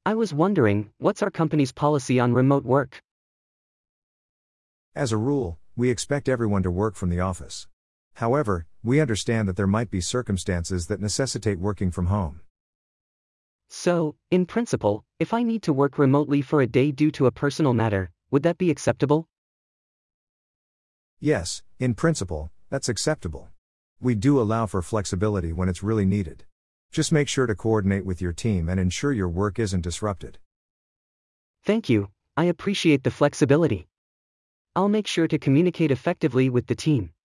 I was wondering, what's our company's policy on remote work? As a rule, we expect everyone to work from the office. However, we understand that there might be circumstances that necessitate working from home. So, in principle, if I need to work remotely for a day due to a personal matter, would that be acceptable? Yes, in principle, that's acceptable. We do allow for flexibility when it's really needed. Just make sure to coordinate with your team and ensure your work isn't disrupted. Thank you, I appreciate the flexibility. I'll make sure to communicate effectively with the team.